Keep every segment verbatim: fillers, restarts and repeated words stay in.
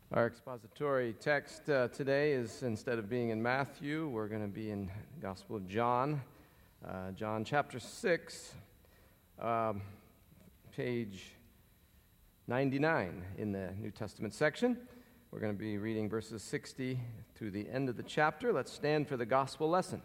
Our expository text uh, today is, instead of being in Matthew, we're going to be in the Gospel of John, uh, John chapter six, um, page ninety-nine in the New Testament section. We're going to be reading verses sixty through the end of the chapter. Let's stand for the gospel lesson.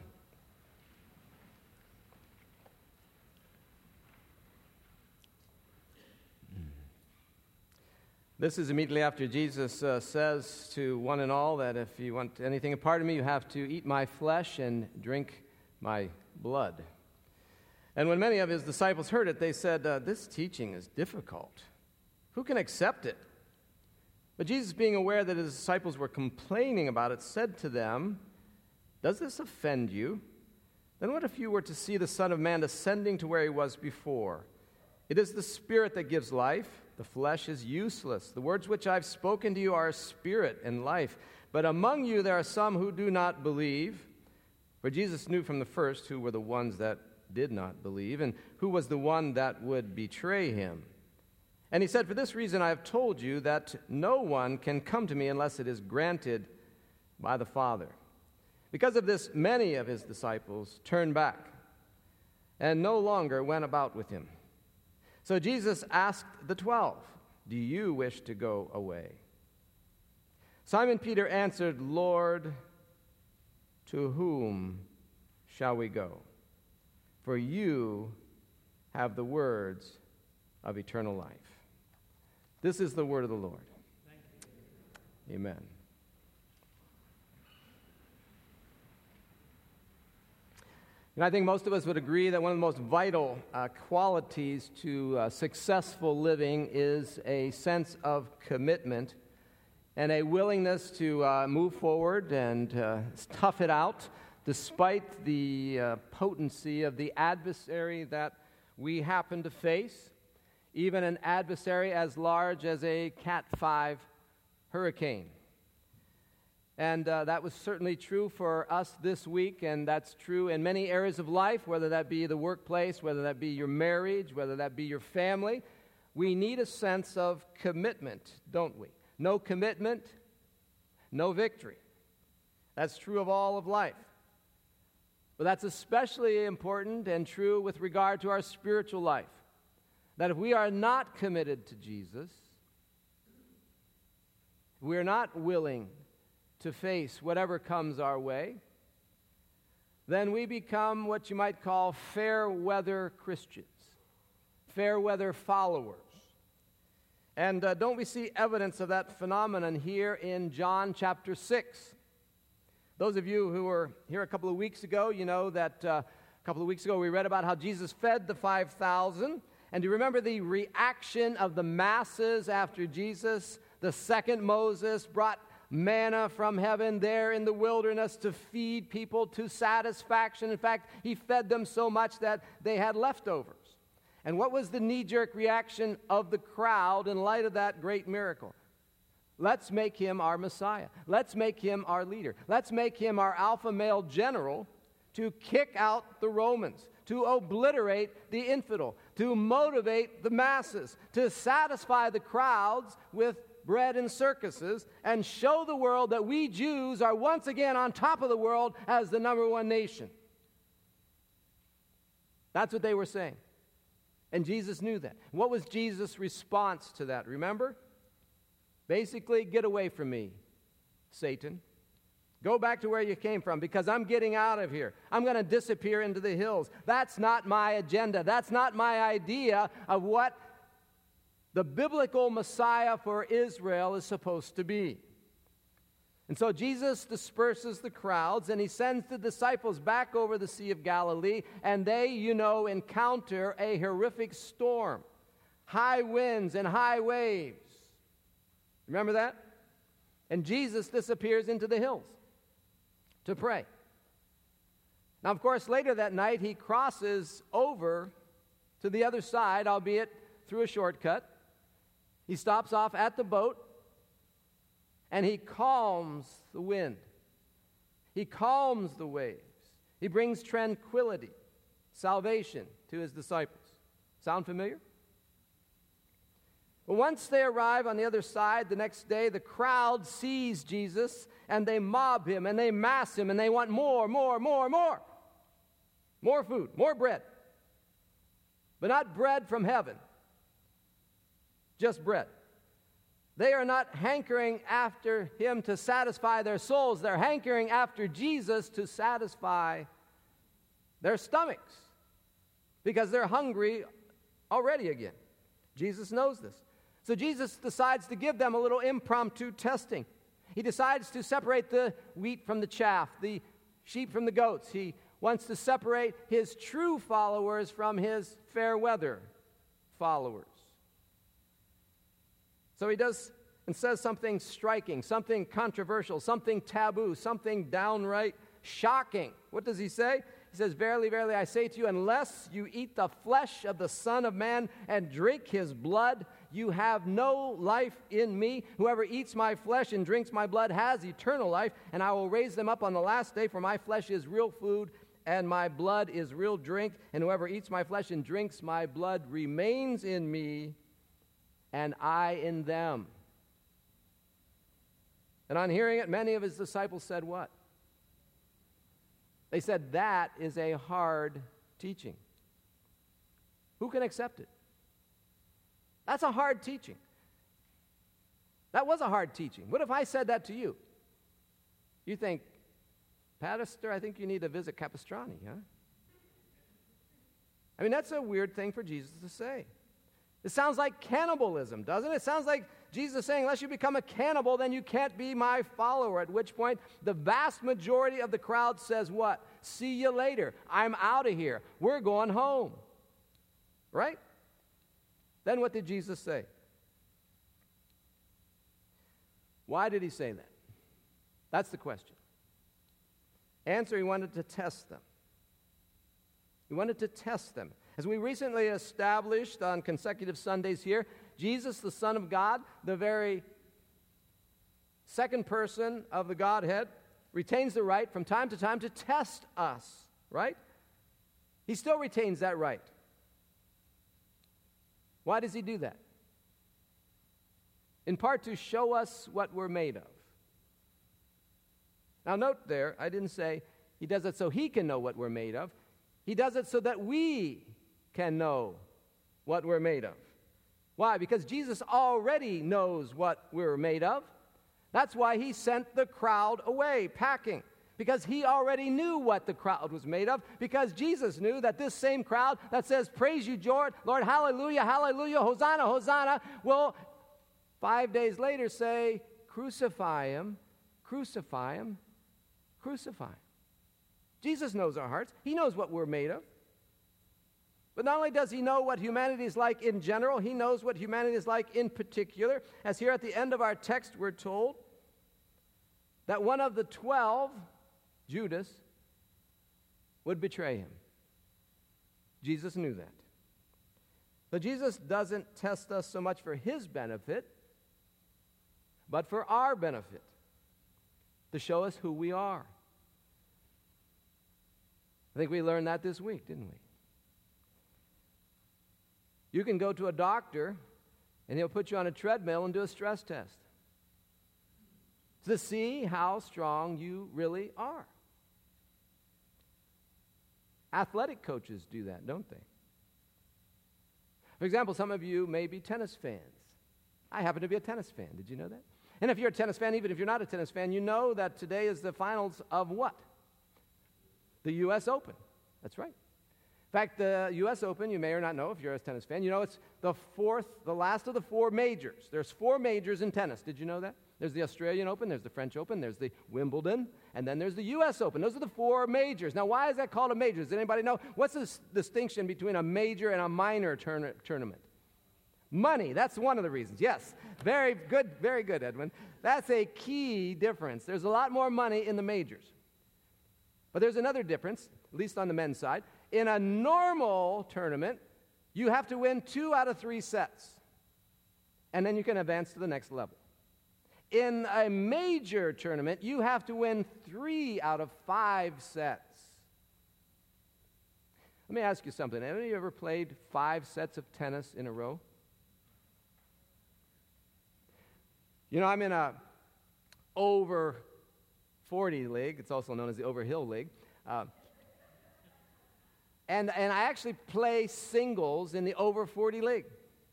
This is immediately after Jesus uh, says to one and all that if you want anything a part of me, you have to eat my flesh and drink my blood. And when many of his disciples heard it, they said, uh, this teaching is difficult. Who can accept it? But Jesus, being aware that his disciples were complaining about it, said to them, does this offend you? Then what if you were to see the Son of Man ascending to where he was before? It is the Spirit that gives life. The flesh is useless. The words which I've spoken to you are spirit and life. But among you there are some who do not believe. For Jesus knew from the first who were the ones that did not believe, and who was the one that would betray him. And he said, for this reason I have told you that no one can come to me unless it is granted by the Father. Because of this, many of his disciples turned back and no longer went about with him. So Jesus asked the twelve, do you wish to go away? Simon Peter answered, Lord, to whom shall we go? For you have the words of eternal life. This is the word of the Lord. Amen. And I think most of us would agree that one of the most vital uh, qualities to uh, successful living is a sense of commitment and a willingness to uh, move forward and uh, tough it out despite the uh, potency of the adversary that we happen to face, even an adversary as large as a Cat five hurricane. And uh, that was certainly true for us this week, and that's true in many areas of life, whether that be the workplace, whether that be your marriage, whether that be your family. We need a sense of commitment, don't we? No commitment, no victory. That's true of all of life. But that's especially important and true with regard to our spiritual life. That if we are not committed to Jesus, we are not willing to face whatever comes our way, then we become what you might call fair weather Christians, fair weather followers. And uh, don't we see evidence of that phenomenon here in John chapter six? Those of you who were here a couple of weeks ago, you know that uh, a couple of weeks ago we read about how Jesus fed the five thousand. And do you remember the reaction of the masses after Jesus, the second Moses, brought manna from heaven there in the wilderness to feed people to satisfaction? In fact, he fed them so much that they had leftovers. And what was the knee-jerk reaction of the crowd in light of that great miracle? Let's make him our Messiah. Let's make him our leader. Let's make him our alpha male general to kick out the Romans, to obliterate the infidel, to motivate the masses, to satisfy the crowds with bread and circuses, and show the world that we Jews are once again on top of the world as the number one nation. That's what they were saying. And Jesus knew that. What was Jesus' response to that? Remember? Basically, get away from me, Satan. Go back to where you came from, because I'm getting out of here. I'm going to disappear into the hills. That's not my agenda. That's not my idea of what the biblical Messiah for Israel is supposed to be. And so Jesus disperses the crowds, and he sends the disciples back over the Sea of Galilee, and they, you know, encounter a horrific storm, high winds and high waves. Remember that? And Jesus disappears into the hills to pray. Now, of course, later that night, he crosses over to the other side, albeit through a shortcut. He stops off at the boat, and he calms the wind. He calms the waves. He brings tranquility, salvation to his disciples. Sound familiar? But once they arrive on the other side, the next day, the crowd sees Jesus, and they mob him, and they mass him, and they want more, more, more, more. More food, more bread. But not bread from heaven, just bread. They are not hankering after him to satisfy their souls. They're hankering after Jesus to satisfy their stomachs because they're hungry already again. Jesus knows this. So Jesus decides to give them a little impromptu testing. He decides to separate the wheat from the chaff, the sheep from the goats. He wants to separate his true followers from his fair weather followers. So he does and says something striking, something controversial, something taboo, something downright shocking. What does he say? He says, "Verily, verily, I say to you, unless you eat the flesh of the Son of Man and drink his blood, you have no life in me. Whoever eats my flesh and drinks my blood has eternal life, and I will raise them up on the last day, for my flesh is real food, and my blood is real drink. And whoever eats my flesh and drinks my blood remains in me, and I in them." And on hearing it, many of his disciples said what? They said, "That is a hard teaching. Who can accept it?" That's a hard teaching. That was a hard teaching. What if I said that to you? You think, "Pastor, I think you need to visit Capistrani, huh?" I mean, that's a weird thing for Jesus to say. It sounds like cannibalism, doesn't it? It sounds like Jesus saying, unless you become a cannibal, then you can't be my follower. At which point, the vast majority of the crowd says what? "See you later. I'm out of here. We're going home." Right? Then what did Jesus say? Why did he say that? That's the question. Answer, he wanted to test them. He wanted to test them. As we recently established on consecutive Sundays here, Jesus, the Son of God, the very second person of the Godhead, retains the right from time to time to test us, right? He still retains that right. Why does he do that? In part to show us what we're made of. Now note there, I didn't say he does it so he can know what we're made of. He does it so that we can know what we're made of. Why? Because Jesus already knows what we're made of. That's why he sent the crowd away, packing. Because he already knew what the crowd was made of. Because Jesus knew that this same crowd that says, "Praise you, Lord, Lord, hallelujah, hallelujah, Hosanna, Hosanna," will five days later say, "Crucify him, crucify him, crucify him." Jesus knows our hearts. He knows what we're made of. But not only does he know what humanity is like in general, he knows what humanity is like in particular. As here at the end of our text, we're told that one of the twelve, Judas, would betray him. Jesus knew that. But Jesus doesn't test us so much for his benefit, but for our benefit, to show us who we are. I think we learned that this week, didn't we? You can go to a doctor, and he'll put you on a treadmill and do a stress test to see how strong you really are. Athletic coaches do that, don't they? For example, some of you may be tennis fans. I happen to be a tennis fan. Did you know that? And if you're a tennis fan, even if you're not a tennis fan, you know that today is the finals of what? The U S Open. That's right. In fact, the U S Open, you may or not know if you're a tennis fan, you know it's the fourth, the last of the four majors. There's four majors in tennis. Did you know that? There's the Australian Open, there's the French Open, there's the Wimbledon, and then there's the U S Open. Those are the four majors. Now, why is that called a major? Does anybody know? What's the s- distinction between a major and a minor tourna- tournament? Money. That's one of the reasons. Yes. Very good, very good, Edwin. That's a key difference. There's a lot more money in the majors. But there's another difference, at least on the men's side. In a normal tournament, you have to win two out of three sets, and then you can advance to the next level. In a major tournament, you have to win three out of five sets. Let me ask you something. Have you ever played five sets of tennis in a row? You know, I'm in a over forty league. It's also known as the Overhill League. Uh, and, and I actually play singles in the over forty league.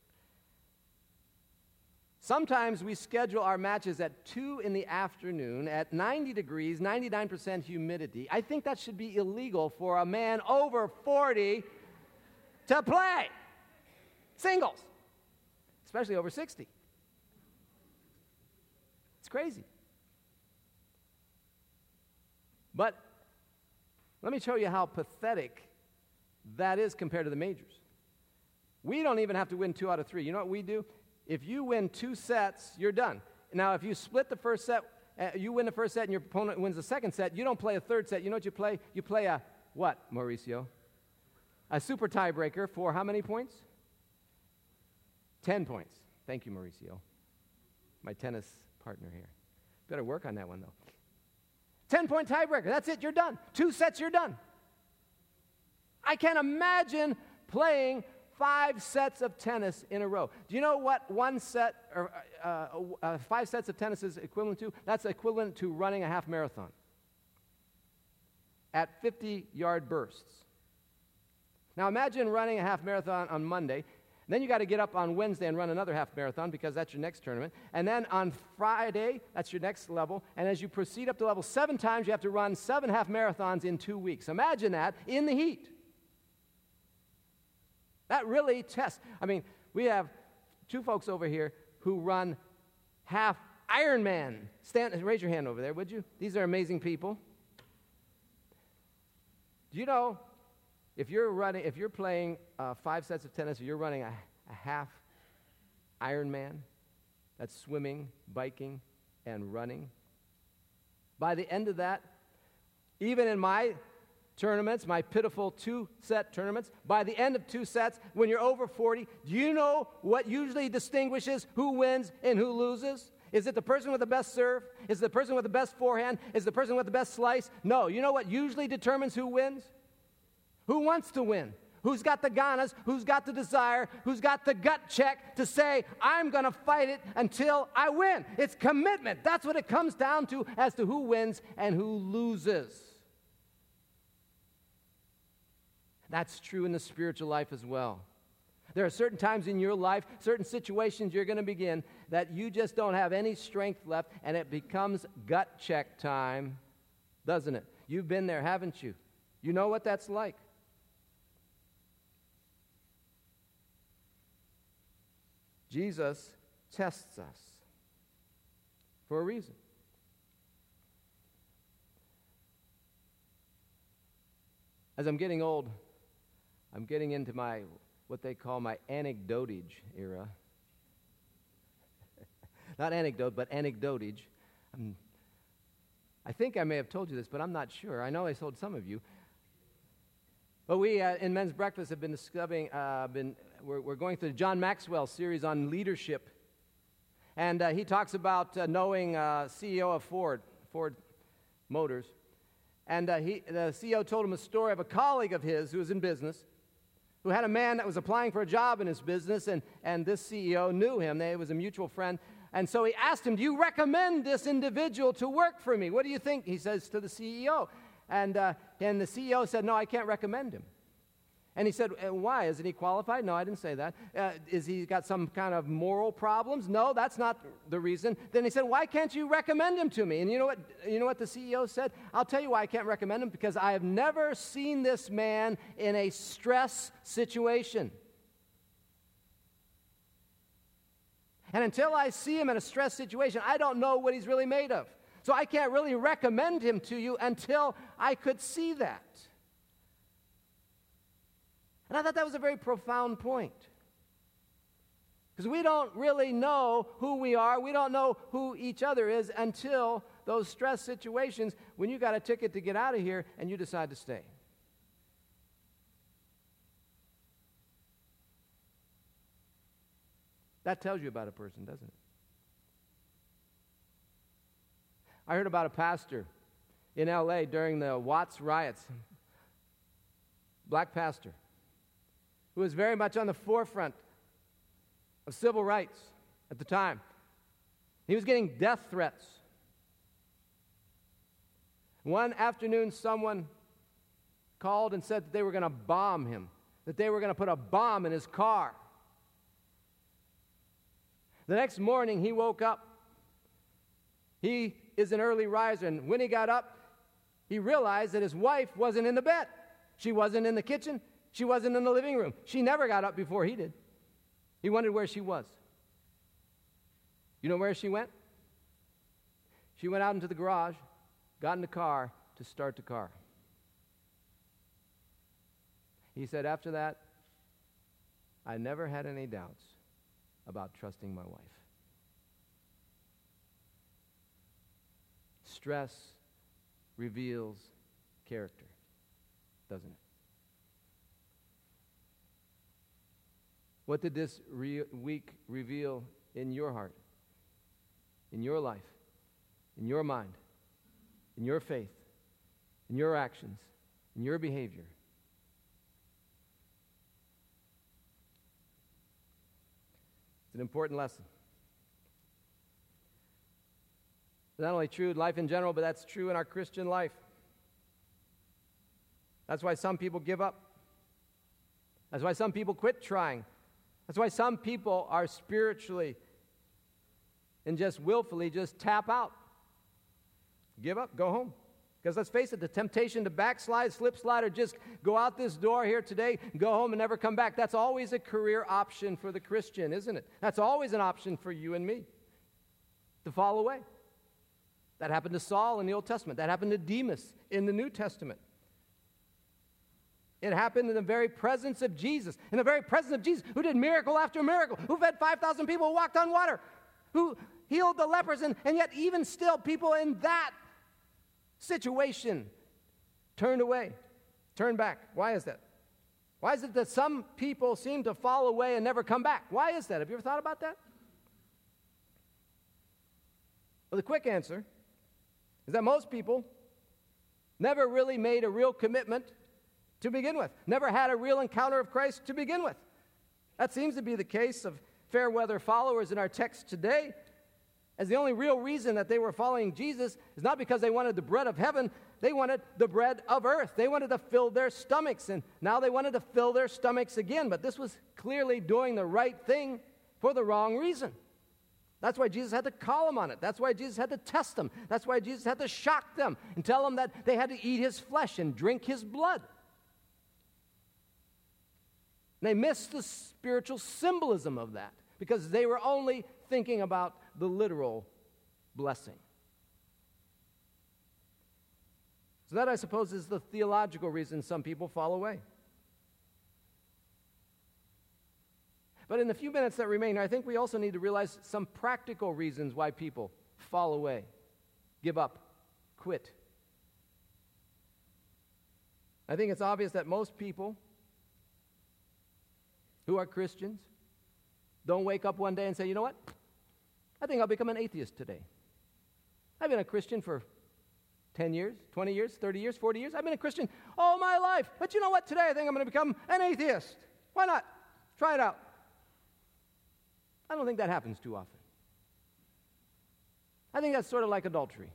Sometimes we schedule our matches at two in the afternoon at ninety degrees, ninety-nine percent humidity. I think that should be illegal for a man over forty to play singles, especially over sixty. It's crazy. But let me show you how pathetic that is compared to the majors. We don't even have to win two out of three. You know what we do? If you win two sets, you're done. Now, if you split the first set, uh, you win the first set and your opponent wins the second set, you don't play a third set. You know what you play? You play a what, Mauricio? A super tiebreaker for how many points? Ten points. Thank you, Mauricio. My tennis partner here. Better work on that one, though. Ten-point tiebreaker. That's it. You're done. Two sets, you're done. I can't imagine playing five sets of tennis in a row. Do you know what one set or uh, uh, five sets of tennis is equivalent to? That's equivalent to running a half marathon at fifty-yard bursts. Now imagine running a half marathon on Monday. Then you got to get up on Wednesday and run another half marathon because that's your next tournament. And then on Friday, that's your next level. And as you proceed up to level seven times, you have to run seven half marathons in two weeks. Imagine that in the heat. That really tests. I mean, we have two folks over here who run half Ironman. Stand, raise your hand over there, would you? These are amazing people. Do you know, if you're running, if you're playing uh, five sets of tennis, or you're running a, a half Ironman, that's swimming, biking, and running. By the end of that, even in my tournaments, my pitiful two-set tournaments, by the end of two sets, when you're over forty, do you know what usually distinguishes who wins and who loses? Is it the person with the best serve? Is it the person with the best forehand? Is it the person with the best slice? No. You know what usually determines who wins? Who wants to win? Who's got the ganas? Who's got the desire? Who's got the gut check to say, I'm going to fight it until I win? It's commitment. That's what it comes down to as to who wins and who loses. That's true in the spiritual life as well. There are certain times in your life, certain situations you're going to begin that you just don't have any strength left, and it becomes gut check time, doesn't it? You've been there, haven't you? You know what that's like. Jesus tests us for a reason. As I'm getting old, I'm getting into my, what they call my anecdotage era. Not anecdote, but anecdotage. I'm, I think I may have told you this, but I'm not sure. I know I told some of you. But we, uh, in Men's Breakfast, have been discovering, uh, been, we're, we're going through the John Maxwell series on leadership. And uh, he talks about uh, knowing uh, C E O of Ford, Ford Motors. And uh, he, the C E O told him a story of a colleague of his who was in business, who had a man that was applying for a job in his business, and, and this C E O knew him. They, it was a mutual friend. And so he asked him, do you recommend this individual to work for me? What do you think? He says to the C E O. And, uh, and the C E O said, no, I can't recommend him. And he said, why? Isn't he qualified? No, I didn't say that. Uh, is he got some kind of moral problems? No, that's not the reason. Then he said, why can't you recommend him to me? And you know what, you know what the C E O said? I'll tell you why I can't recommend him, because I have never seen this man in a stress situation. And until I see him in a stress situation, I don't know what he's really made of. So I can't really recommend him to you until I could see that. And I thought that was a very profound point. Because we don't really know who we are. We don't know who each other is until those stress situations when you got a ticket to get out of here and you decide to stay. That tells you about a person, doesn't it? I heard about a pastor in L A during the Watts riots, black pastor, who was very much on the forefront of civil rights at the time. He was getting death threats. One afternoon, someone called and said that they were going to bomb him, that they were going to put a bomb in his car. The next morning, he woke up. He is an early riser, and when he got up, he realized that his wife wasn't in the bed. She wasn't in the kitchen. She wasn't in the living room. She never got up before he did. He wondered where she was. You know where she went? She went out into the garage, got in the car to start the car. He said, after that, I never had any doubts about trusting my wife. Stress reveals character, doesn't it? What did this re- week reveal in your heart, in your life, in your mind, in your faith, in your actions, in your behavior? It's an important lesson. It's not only true in life in general, but that's true in our Christian life. That's why some people give up. That's why some people quit trying. That's why some people are spiritually and just willfully just tap out. Give up, go home. Because let's face it, the temptation to backslide, slip slide, or just go out this door here today, go home and never come back, that's always a career option for the Christian, isn't it? That's always an option for you and me, to fall away. That happened to Saul in the Old Testament. That happened to Demas in the New Testament. It happened in the very presence of Jesus, in the very presence of Jesus, who did miracle after miracle, who fed five thousand people, who walked on water, who healed the lepers, and, and yet even still people in that situation turned away, turned back. Why is that? Why is it that some people seem to fall away and never come back? Why is that? Have you ever thought about that? Well, the quick answer is that most people never really made a real commitment to begin with, never had a real encounter of Christ to begin with. That seems to be the case of fair weather followers in our text today, as the only real reason that they were following Jesus is not because they wanted the bread of heaven, they wanted the bread of earth. They wanted to fill their stomachs, and now they wanted to fill their stomachs again, but this was clearly doing the right thing for the wrong reason. That's why Jesus had to call them on it. That's why Jesus had to test them. That's why Jesus had to shock them and tell them that they had to eat his flesh and drink his blood. They missed the spiritual symbolism of that because they were only thinking about the literal blessing. So that, I suppose, is the theological reason some people fall away. But in the few minutes that remain, I think we also need to realize some practical reasons why people fall away, give up, quit. I think it's obvious that most people who are Christians don't wake up one day and say, you know what? I think I'll become an atheist today. I've been a Christian for ten years, twenty years, thirty years, forty years. I've been a Christian all my life. But you know what? Today I think I'm going to become an atheist. Why not? Try it out. I don't think that happens too often. I think that's sort of like adultery.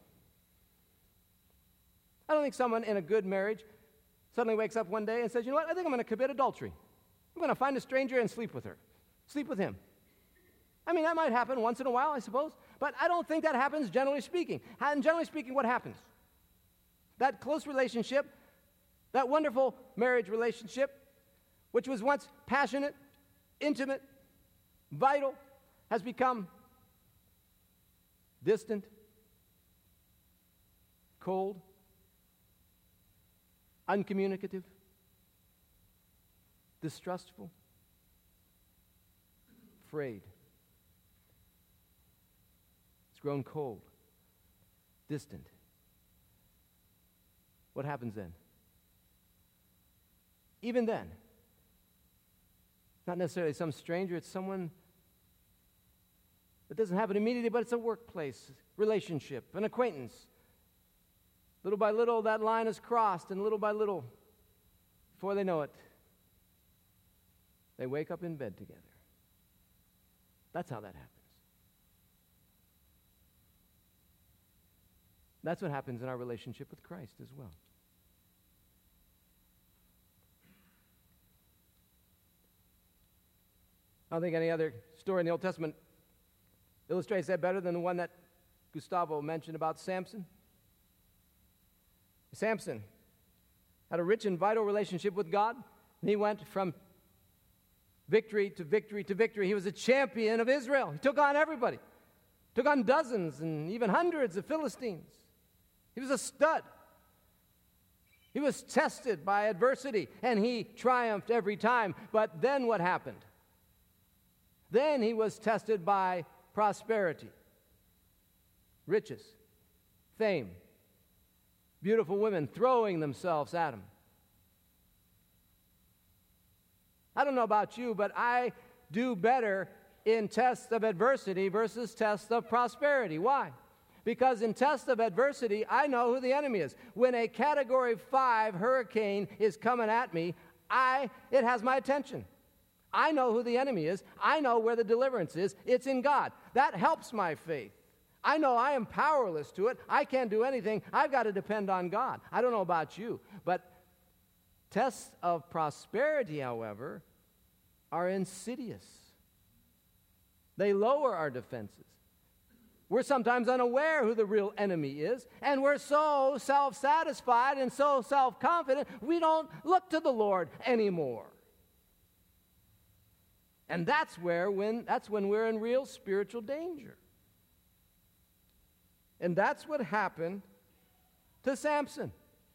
I don't think someone in a good marriage suddenly wakes up one day and says, you know what? I think I'm going to commit adultery. I'm going to find a stranger and sleep with her. Sleep with him. I mean, that might happen once in a while, I suppose, but I don't think that happens generally speaking. And generally speaking, what happens? That close relationship, that wonderful marriage relationship, which was once passionate, intimate, vital, has become distant, cold, uncommunicative, distrustful, afraid. It's grown cold, distant. What happens then? Even then, not necessarily some stranger, it's someone that doesn't happen immediately, but it's a workplace relationship, an acquaintance. Little by little, that line is crossed, and little by little, before they know it, they wake up in bed together. That's how that happens. That's what happens in our relationship with Christ as well. I don't think any other story in the Old Testament illustrates that better than the one that Gustavo mentioned about Samson. Samson had a rich and vital relationship with God, and he went from victory to victory to victory. He was a champion of Israel. He took on everybody, took on dozens and even hundreds of Philistines. He was a stud. He was tested by adversity, and he triumphed every time. But then what happened? Then he was tested by prosperity, riches, fame, beautiful women throwing themselves at him. I don't know about you, but I do better in tests of adversity versus tests of prosperity. Why? Because in tests of adversity, I know who the enemy is. When a Category five hurricane is coming at me, I it has my attention. I know who the enemy is. I know where the deliverance is. It's in God. That helps my faith. I know I am powerless to it. I can't do anything. I've got to depend on God. I don't know about you, but tests of prosperity, however, are insidious. They lower our defenses. We're sometimes unaware who the real enemy is, and we're so self-satisfied and so self-confident, we don't look to the Lord anymore. And that's where when that's when we're in real spiritual danger. And that's what happened to Samson.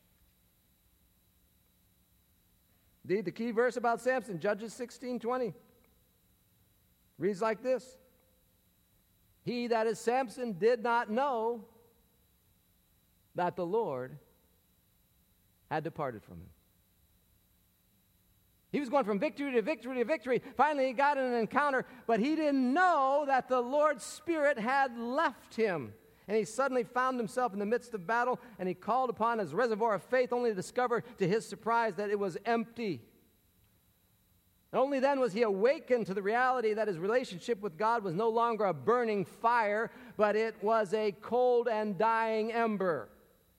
Indeed, the key verse about Samson, Judges sixteen twenty, reads like this: He, that is Samson, did not know that the Lord had departed from him. He was going from victory to victory to victory. Finally, he got in an encounter, but he didn't know that the Lord's Spirit had left him. And he suddenly found himself in the midst of battle, and he called upon his reservoir of faith, only to discover, to his surprise, that it was empty. And only then was he awakened to the reality that his relationship with God was no longer a burning fire, but it was a cold and dying ember.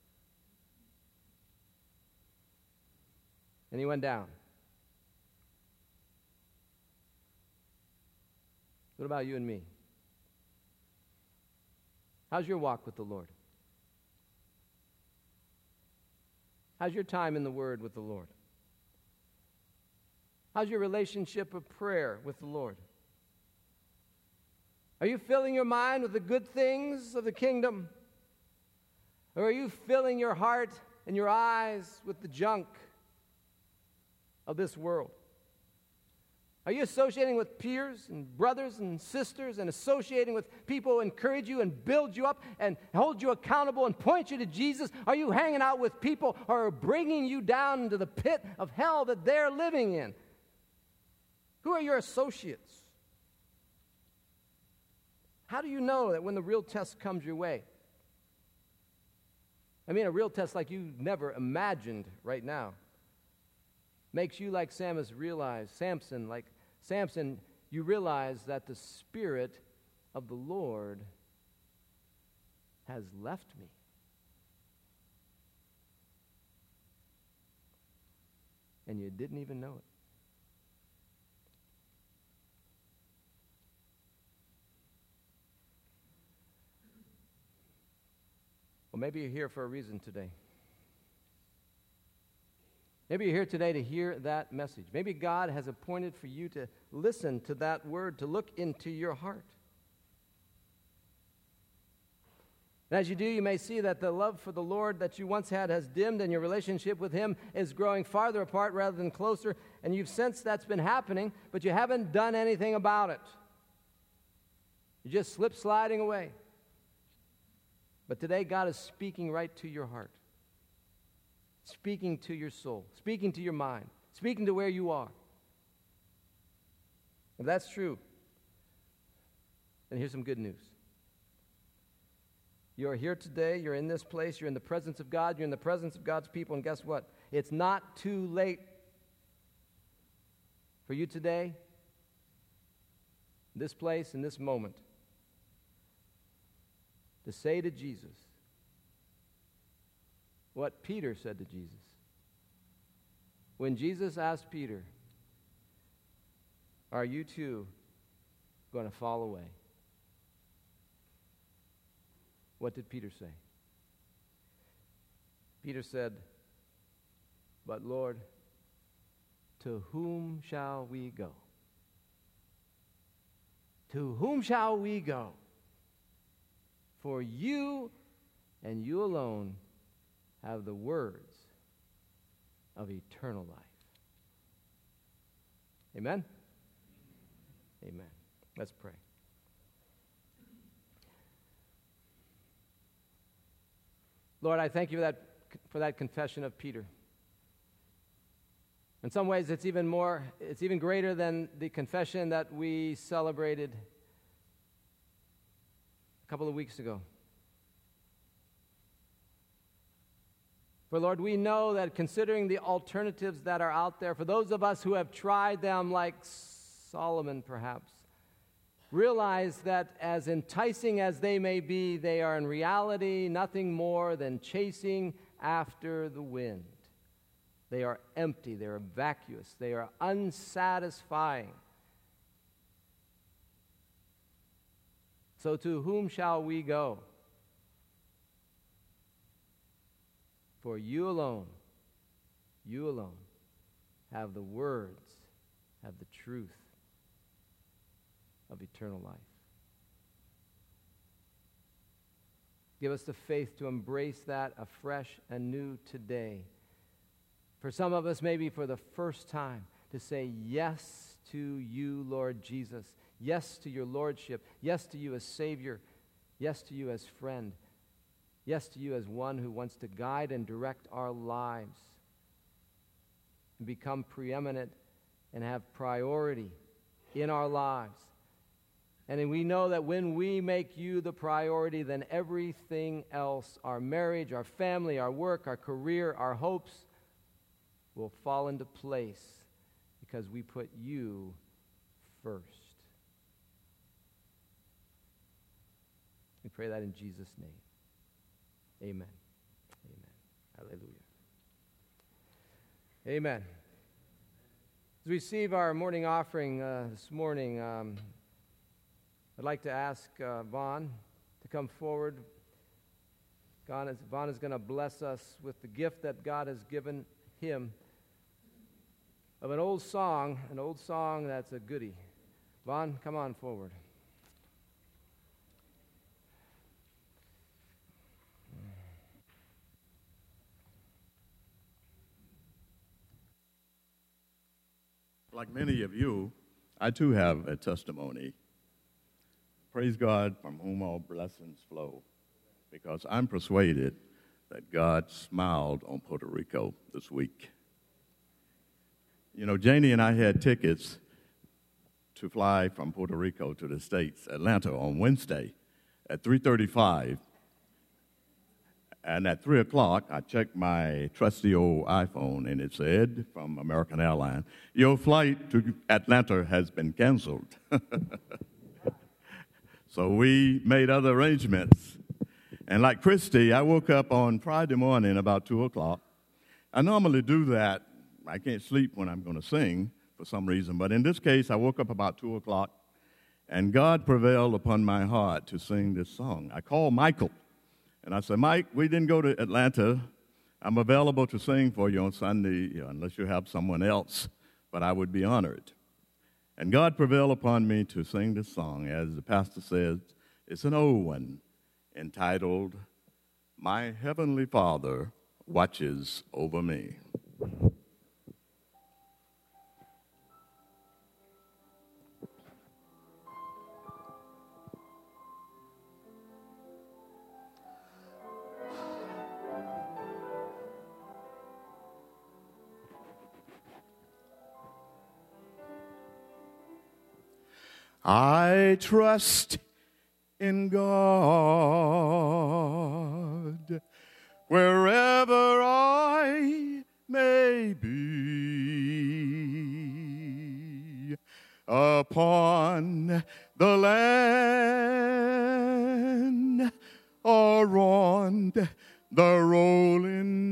And he went down. What about you and me? How's your walk with the Lord? How's your time in the Word with the Lord? How's your relationship of prayer with the Lord? Are you filling your mind with the good things of the kingdom? Or are you filling your heart and your eyes with the junk of this world? Are you associating with peers and brothers and sisters and associating with people who encourage you and build you up and hold you accountable and point you to Jesus? Are you hanging out with people who are bringing you down into the pit of hell that they're living in? Who are your associates? How do you know that when the real test comes your way? I mean, a real test like you never imagined right now. Makes you like Samson realize, Samson, like Samson, you realize that the Spirit of the Lord has left me. And you didn't even know it. Well, maybe you're here for a reason today. Maybe you're here today to hear that message. Maybe God has appointed for you to listen to that word, to look into your heart. And as you do, you may see that the love for the Lord that you once had has dimmed, and your relationship with Him is growing farther apart rather than closer, and you've sensed that's been happening, but you haven't done anything about it. You just slip sliding away. But today, God is speaking right to your heart. Speaking to your soul, speaking to your mind, speaking to where you are. If that's true, then here's some good news. You're here today, you're in this place, you're in the presence of God, you're in the presence of God's people, and guess what? It's not too late for you today, this place, in this moment, to say to Jesus, what Peter said to Jesus. When Jesus asked Peter, are you too going to fall away? What did Peter say? Peter said, but Lord, to whom shall we go? To whom shall we go? For you and you alone have the words of eternal life. Amen? Amen. Let's pray. Lord, I thank you for that, for that confession of Peter. In some ways, it's even more, it's even greater than the confession that we celebrated a couple of weeks ago. For Lord, we know that considering the alternatives that are out there, for those of us who have tried them like Solomon perhaps, realize that as enticing as they may be, they are in reality nothing more than chasing after the wind. They are empty, they are vacuous, they are unsatisfying. So to whom shall we go? For you alone, you alone have the words, have the truth of eternal life. Give us the faith to embrace that afresh and new today. For some of us, maybe for the first time, to say yes to you, Lord Jesus. Yes to your lordship. Yes to you as Savior. Yes to you as friend. Yes to you as one who wants to guide and direct our lives and become preeminent and have priority in our lives. And we know that when we make you the priority, then everything else, our marriage, our family, our work, our career, our hopes, will fall into place because we put you first. We pray that in Jesus' name. Amen. Amen. Hallelujah. Amen. As we receive our morning offering uh, this morning, um, I'd like to ask uh, Vaughn to come forward. Vaughn is, Vaughn is going to bless us with the gift that God has given him of an old song, an old song that's a goodie. Vaughn, come on forward. Like many of you, I too have a testimony. Praise God, from whom all blessings flow, because I'm persuaded that God smiled on Puerto Rico this week. You know, Janie and I had tickets to fly from Puerto Rico to the States, Atlanta, on Wednesday at three thirty-five. And at three o'clock, I checked my trusty old iPhone, and it said from American Airlines, your flight to Atlanta has been canceled. So we made other arrangements. And like Christy, I woke up on Friday morning about two o'clock. I normally do that. I can't sleep when I'm going to sing for some reason. But in this case, I woke up about two o'clock, and God prevailed upon my heart to sing this song. I called Michael. And I said, Mike, we didn't go to Atlanta. I'm available to sing for you on Sunday, you know, unless you have someone else, but I would be honored. And God prevailed upon me to sing this song. As the pastor says, it's an old one entitled, My Heavenly Father Watches Over Me. I trust in God wherever I may be, upon the land or on the rolling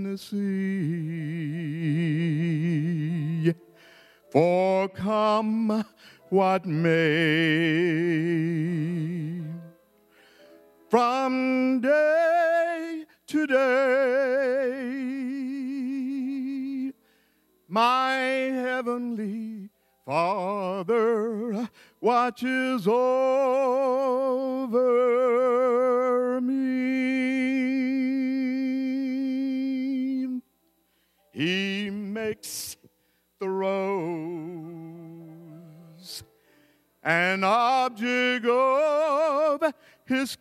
what may. From day to day, my heavenly Father watches over me. He makes the rose an object of his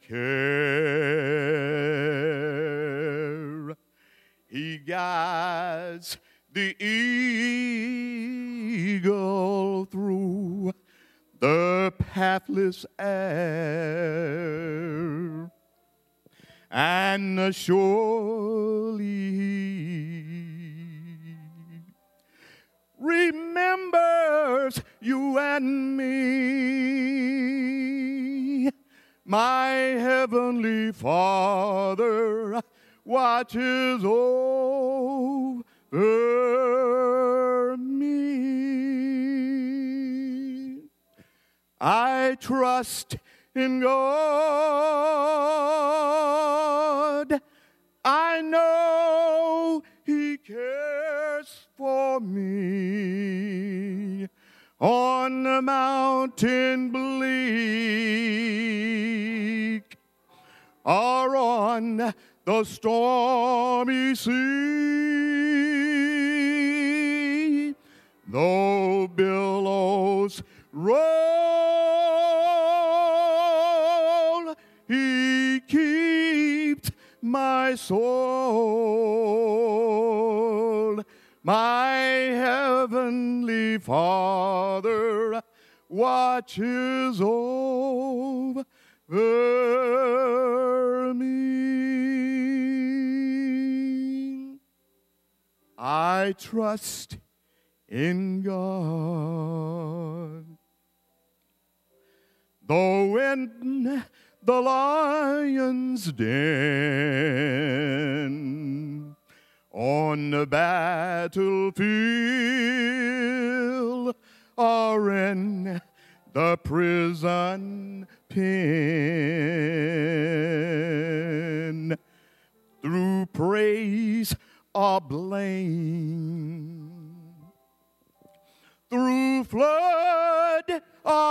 care. He guides the eagle through the pathless air, and surely he remembers you and me. My heavenly Father watches over me. I trust in God. I know He cares for me. On the mountain bleak, or on the stormy sea, though billows roll, He keeps my soul. My heavenly Father watches over me. I trust in God. Though in the lion's den, on the battlefield, or in the prison pen, through praise or blame, through flood or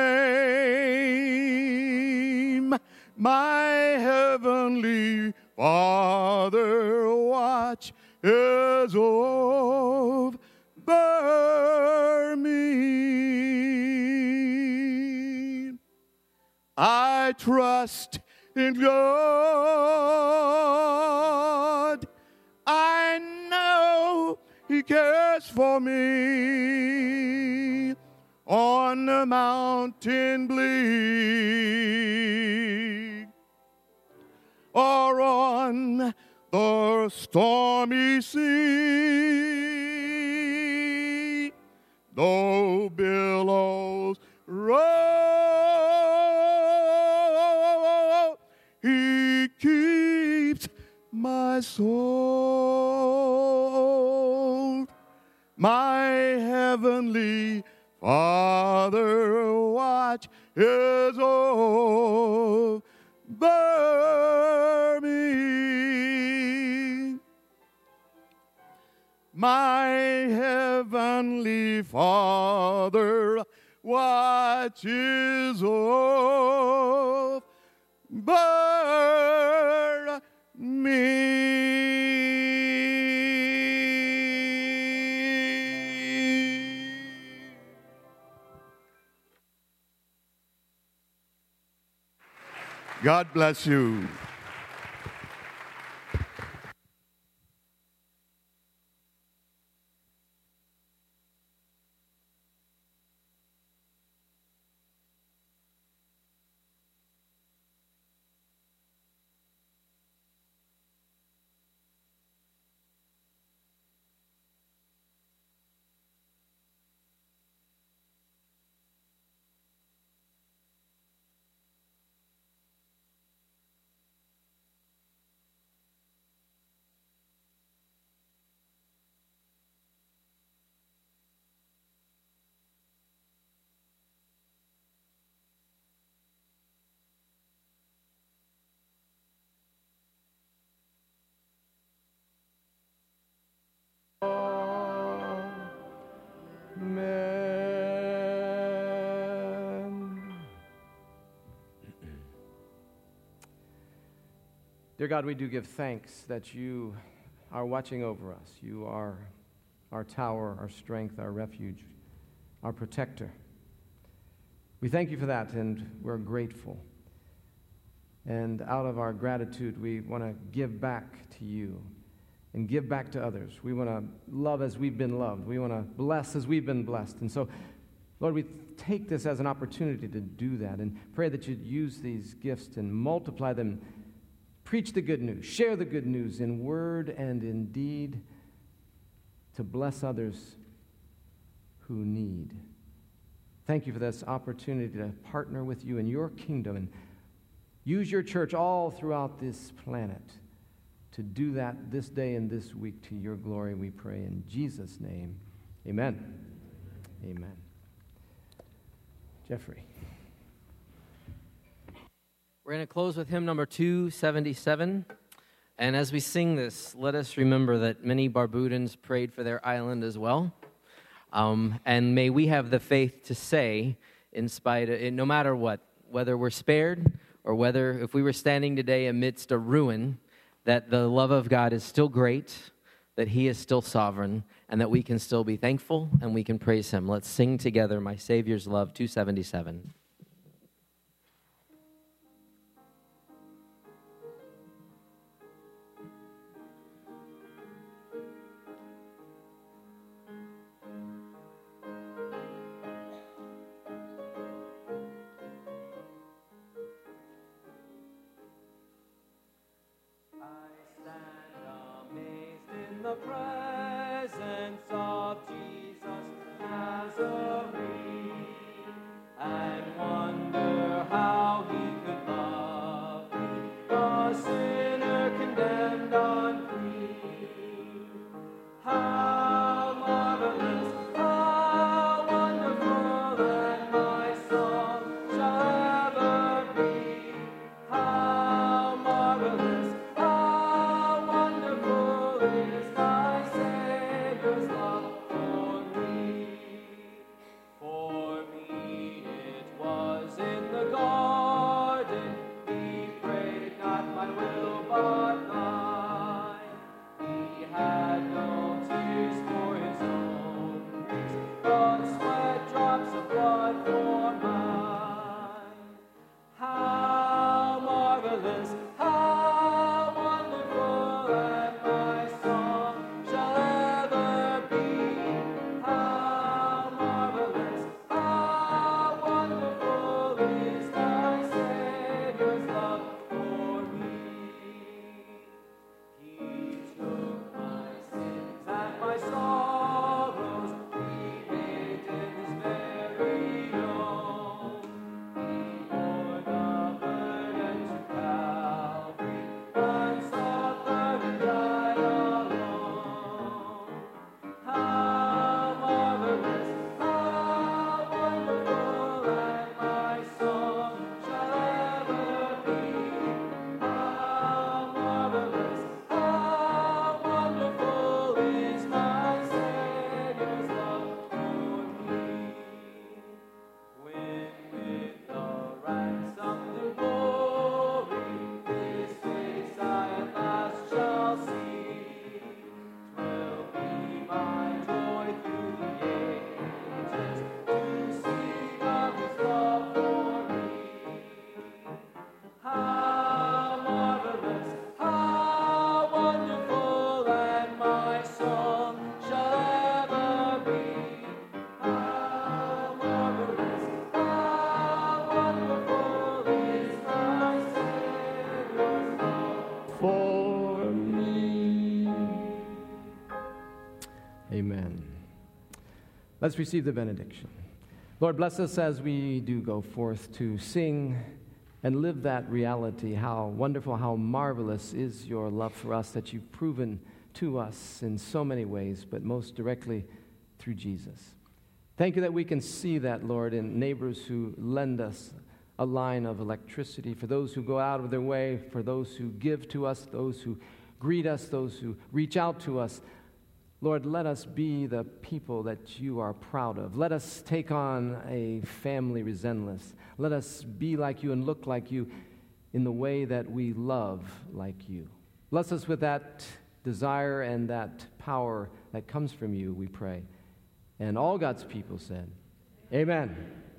flame, my heavenly Father watches over me. I trust in God. I know He cares for me. On the mountain bleak, or on the stormy sea, though billows roll, He keeps my soul. My heavenly Father watches over me. My heavenly Father watches over me. God bless you. Dear God, we do give thanks that you are watching over us. You are our tower, our strength, our refuge, our protector. We thank you for that, and we're grateful. And out of our gratitude, we want to give back to you and give back to others. We want to love as we've been loved. We want to bless as we've been blessed. And so, Lord, we take this as an opportunity to do that and pray that you'd use these gifts and multiply them. Preach the good news. Share the good news in word and in deed to bless others who need. Thank you for this opportunity to partner with you in your kingdom and use your church all throughout this planet to do that this day and this week to your glory, we pray in Jesus' name. Amen. Amen. Jeffrey. We're going to close with hymn number two seventy-seven. And as we sing this, let us remember that many Barbudans prayed for their island as well. Um, and may we have the faith to say, in spite of, no matter what, whether we're spared or whether if we were standing today amidst a ruin, that the love of God is still great, that he is still sovereign, and that we can still be thankful and we can praise him. Let's sing together, My Savior's Love, two seventy-seven. The presence of Jesus Nazarene, and wonder how he could love a sinner condemned on free. How marvelous, how wonderful, and my song shall ever be. How marvelous, how wonderful is my Savior's love for me. For me it was in the garden, he prayed, not my will but thine. He had no tears for his own griefs, but sweat drops of blood for mine. How marvelous, how wonderful, and my song shall ever be. How marvelous, how wonderful is my Savior's love for me. He took my sins and my sorrows, he made his very own. He bore the burden to Calvary, and suffered and died alone. How marvelous, how wonderful, and my song shall ever be. How marvelous, how wonderful is my Savior's love for me. When with the ransomed glory his face I at last shall see, 'twill be my joy through the ages to sing of his love for me. How marvelous, how wonderful, and my song shall ever be. How marvelous, how wonderful is my Savior's love for me. Amen. Let's receive the benediction. Lord, bless us as we do go forth to sing and live that reality. How wonderful, how marvelous is your love for us that you've proven to us in so many ways, but most directly through Jesus. Thank you that we can see that, Lord, in neighbors who lend us a line of electricity, for those who go out of their way, for those who give to us, those who greet us, those who reach out to us. Lord, let us be the people that you are proud of. Let us take on a family resemblance. Let us be like you and look like you in the way that we love like you. Bless us with that desire and that power that comes from you, we pray. And all God's people said, amen.